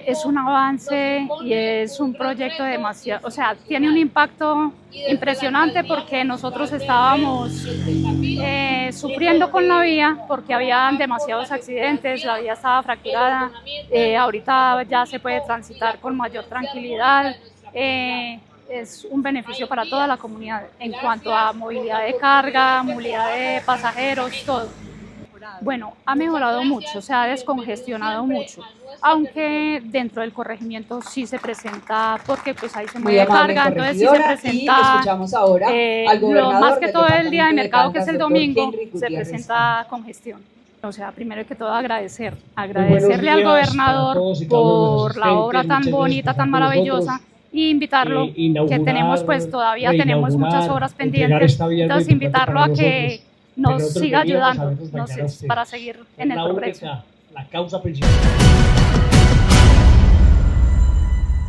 es un avance y es un proyecto demasiado, o sea, tiene un impacto impresionante porque nosotros estábamos sufriendo con la vía porque habían demasiados accidentes, la vía estaba fracturada, ahorita ya se puede transitar con mayor tranquilidad, es un beneficio para toda la comunidad en cuanto a movilidad de carga, movilidad de pasajeros, todo. Bueno, ha mejorado mucho, se ha descongestionado mucho, aunque dentro del corregimiento sí se presenta, porque pues ahí se mueve carga, entonces sí se presenta, lo más que todo el día de mercado, que es el domingo, se presenta congestión. O sea, primero que todo agradecerle al gobernador por la obra tan bonita, tan maravillosa, y invitarlo, que tenemos pues todavía tenemos muchas obras pendientes, entonces invitarlo a que nos siga ayudando para seguir en el progreso. La causa principal.